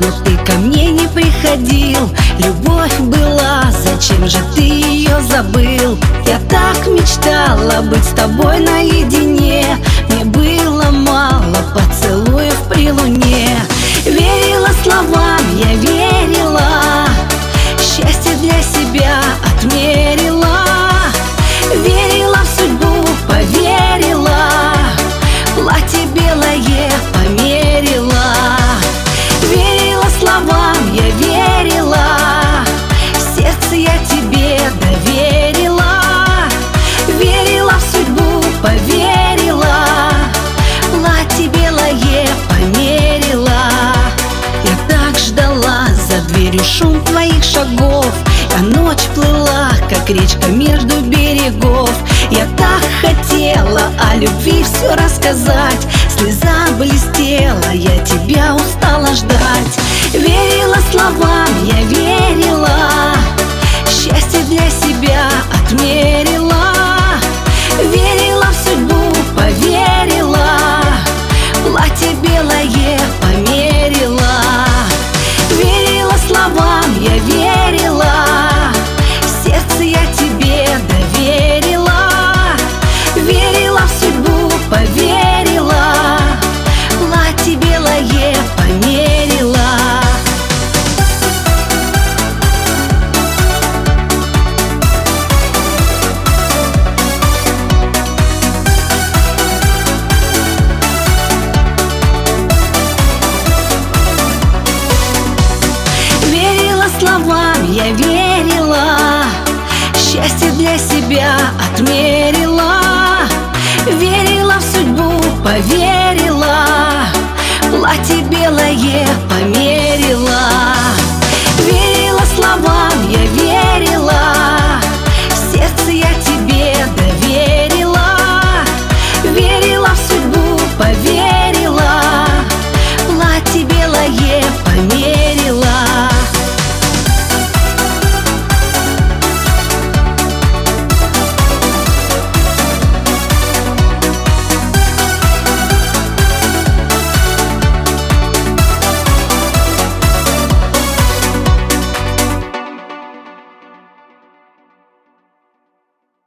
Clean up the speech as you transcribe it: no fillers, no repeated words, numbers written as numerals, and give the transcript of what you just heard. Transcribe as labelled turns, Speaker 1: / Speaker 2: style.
Speaker 1: но ты ко мне не приходил. Любовь была, зачем же ты ее забыл? Я так мечтала быть с тобой наедине. Мне было мало поцелуев при луне. Верила словам, я верила, счастье для себя отмерила. Верила в судьбу, поверила, платье белое померила. Верила словам, я верила, сердце я тебе доверила. Верила в судьбу, поверила, платье белое померила. Я так ждала за дверью шум твоих шагов, а ночь плыла, как речка между берегов. Я так хотела о любви все рассказать, слеза блестела, я тебя устала ждать. Верила словам, я верила, счастье для себя отмерила. Верила в судьбу, поверила, платье белое померила. Верила словам, я верила, сердце я тебе доверила. Верила в судьбу, поверила, платье белое померила. Словам я верила, счастье для себя отмерила. Верила в судьбу, поверила, платье белое померила.